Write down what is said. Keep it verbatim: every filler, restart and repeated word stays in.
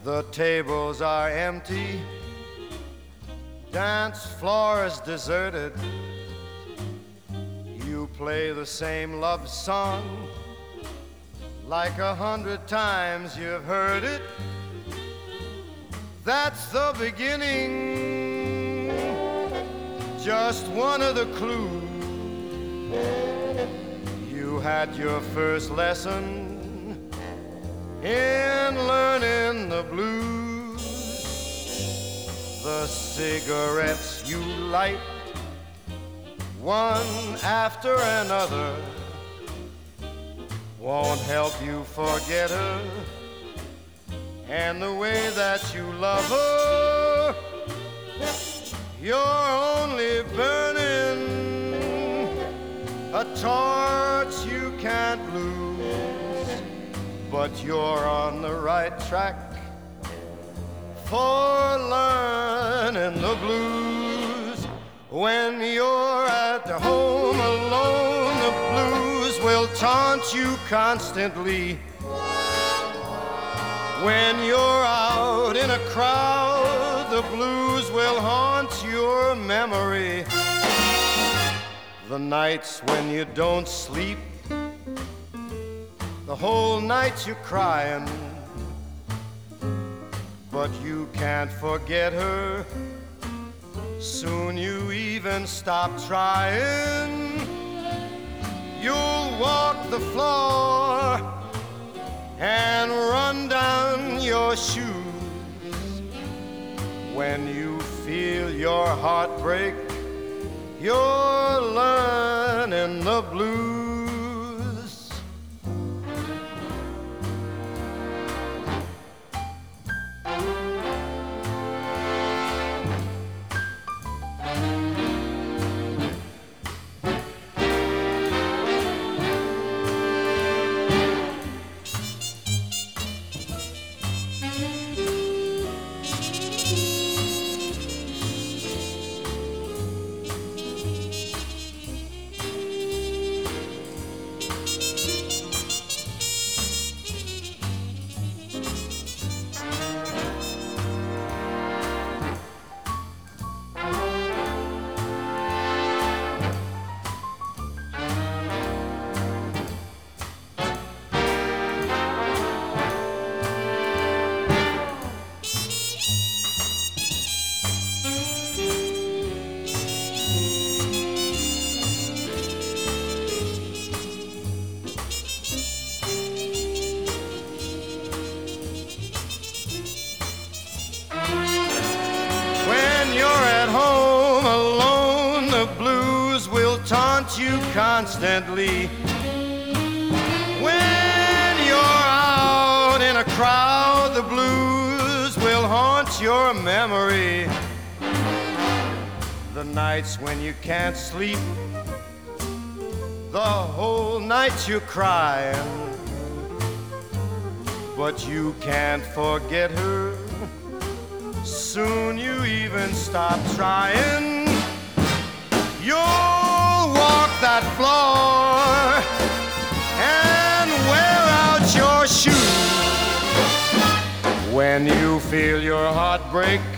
The tables are empty, dance floor is deserted. You play the same love song like a hundred times you've heard it. That's the beginning, just one of the clues. You had your first lesson in learning the blues. The cigarettes you light, one after another, won't help you forget her and the way that you love her. You're only burning a torch you can't lose, but you're on the right track for learning the blues. When you're at home alone, the blues will taunt you constantly. When you're out in a crowd, the blues will haunt your memory. The nights when you don't sleep, the whole night you're crying, but you can't forget her. Soon you even stop trying. You'll walk the floor and run down your shoes. When you feel your heart break, you're learning the blues. You constantly. When you're out in a crowd, the blues will haunt your memory. The nights when you can't sleep, the whole night you're crying, but you can't forget her. Soon you even stop trying. You'll walk that floor and wear out your shoes. When you feel your heart break,